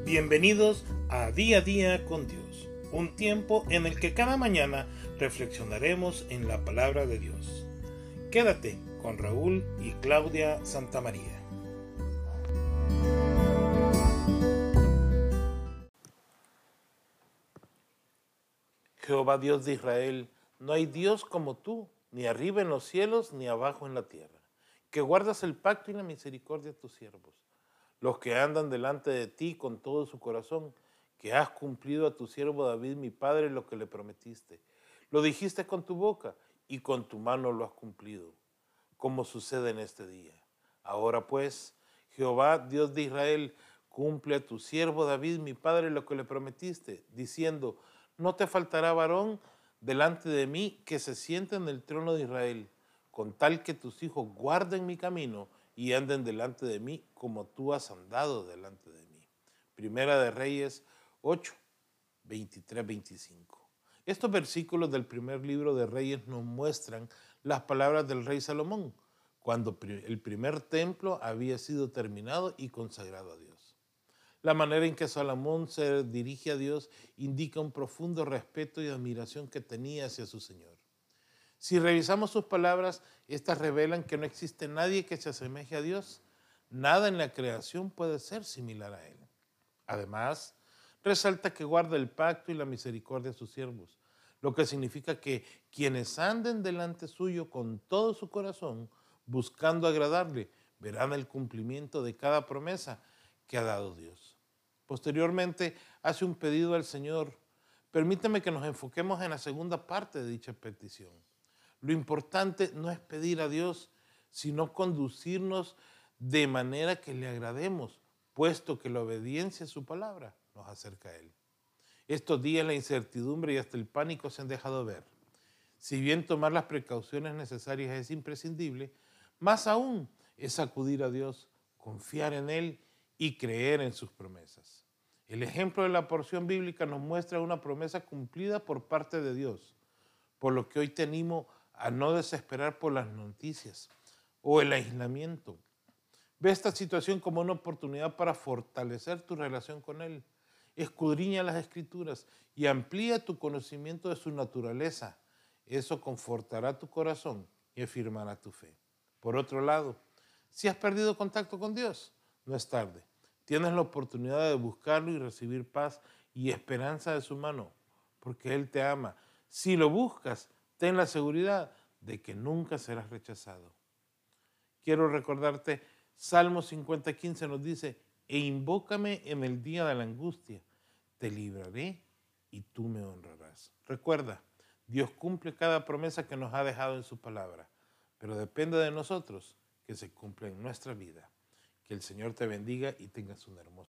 Bienvenidos a Día con Dios, un tiempo en el que cada mañana reflexionaremos en la palabra de Dios. Quédate con Raúl y Claudia Santamaría. Jehová Dios de Israel, no hay Dios como tú, ni arriba en los cielos, ni abajo en la tierra, que guardas el pacto y la misericordia de tus siervos, los que andan delante de ti con todo su corazón, que has cumplido a tu siervo David, mi padre, lo que le prometiste. Lo dijiste con tu boca y con tu mano lo has cumplido, como sucede en este día. Ahora pues, Jehová, Dios de Israel, cumple a tu siervo David, mi padre, lo que le prometiste, diciendo, no te faltará varón delante de mí que se siente en el trono de Israel, con tal que tus hijos guarden mi camino y anden delante de mí como tú has andado delante de mí. Primera de Reyes 8, 23, 25. Estos versículos del primer libro de Reyes nos muestran las palabras del rey Salomón, cuando el primer templo había sido terminado y consagrado a Dios. La manera en que Salomón se dirige a Dios indica un profundo respeto y admiración que tenía hacia su Señor. Si revisamos sus palabras, estas revelan que no existe nadie que se asemeje a Dios. Nada en la creación puede ser similar a Él. Además, resalta que guarda el pacto y la misericordia de sus siervos, lo que significa que quienes anden delante suyo con todo su corazón, buscando agradarle, verán el cumplimiento de cada promesa que ha dado Dios. Posteriormente, hace un pedido al Señor. Permítame que nos enfoquemos en la segunda parte de dicha petición. Lo importante no es pedir a Dios, sino conducirnos de manera que le agrademos, puesto que la obediencia a su palabra nos acerca a Él. Estos días la incertidumbre y hasta el pánico se han dejado ver. Si bien tomar las precauciones necesarias es imprescindible, más aún es acudir a Dios, confiar en Él y creer en sus promesas. El ejemplo de la porción bíblica nos muestra una promesa cumplida por parte de Dios, por lo que hoy te animo a no desesperar por las noticias o el aislamiento. Ve esta situación como una oportunidad para fortalecer tu relación con Él. Escudriña las Escrituras y amplía tu conocimiento de su naturaleza. Eso confortará tu corazón y afirmará tu fe. Por otro lado, si has perdido contacto con Dios, no es tarde. Tienes la oportunidad de buscarlo y recibir paz y esperanza de su mano, porque Él te ama. Si lo buscas, ten la seguridad de que nunca serás rechazado. Quiero recordarte, Salmo 50:15 nos dice, e invócame en el día de la angustia, te libraré y tú me honrarás. Recuerda, Dios cumple cada promesa que nos ha dejado en su palabra, pero depende de nosotros que se cumpla en nuestra vida. Que el Señor te bendiga y tengas un hermoso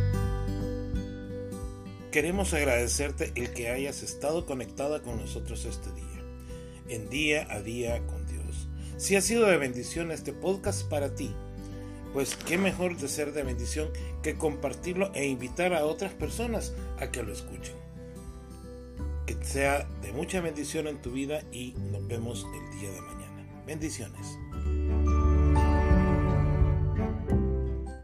día. Queremos agradecerte el que hayas estado conectada con nosotros este día, en Día con Dios. Si ha sido de bendición este podcast para ti, pues qué mejor de ser de bendición que compartirlo e invitar a otras personas a que lo escuchen. Que sea de mucha bendición en tu vida y nos vemos el día de mañana. Bendiciones.